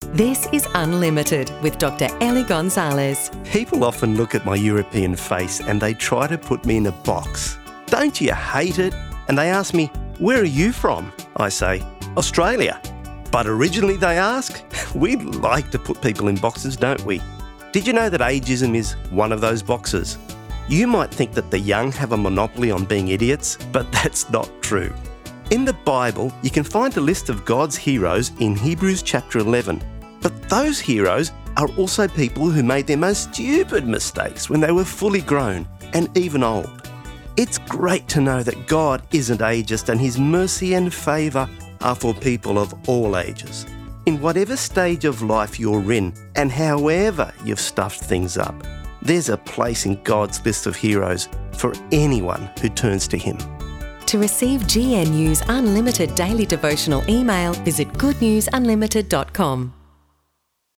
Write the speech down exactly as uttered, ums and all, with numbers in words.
This is Unlimited with Doctor Ellie Gonzalez. People often look at my European face and they try to put me in a box. Don't you hate it? And they ask me, where are you from? I say, Australia. But originally they ask, we like to put people in boxes, don't we? Did you know that ageism is one of those boxes? You might think that the young have a monopoly on being idiots, but that's not true. In the Bible, you can find a list of God's heroes in Hebrews chapter eleven. But those heroes are also people who made their most stupid mistakes when they were fully grown and even old. It's great to know that God isn't ageist and His mercy and favour are for people of all ages. In whatever stage of life you're in and however you've stuffed things up, there's a place in God's list of heroes for anyone who turns to Him. To receive G N U's Unlimited daily devotional email, visit good news unlimited dot com.